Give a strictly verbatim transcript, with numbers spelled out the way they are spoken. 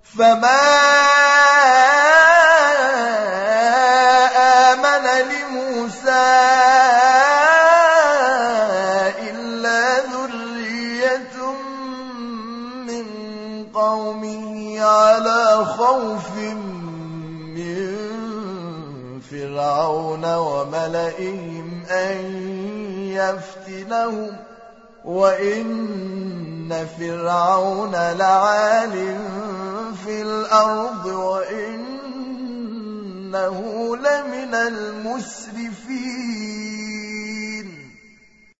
فما آمن لموسى إلا ذرية من قومه على خوف من فرعون وملئهم أن يفتنهم وإن فرعون لعال في الأرض وإنه لمن المسرفين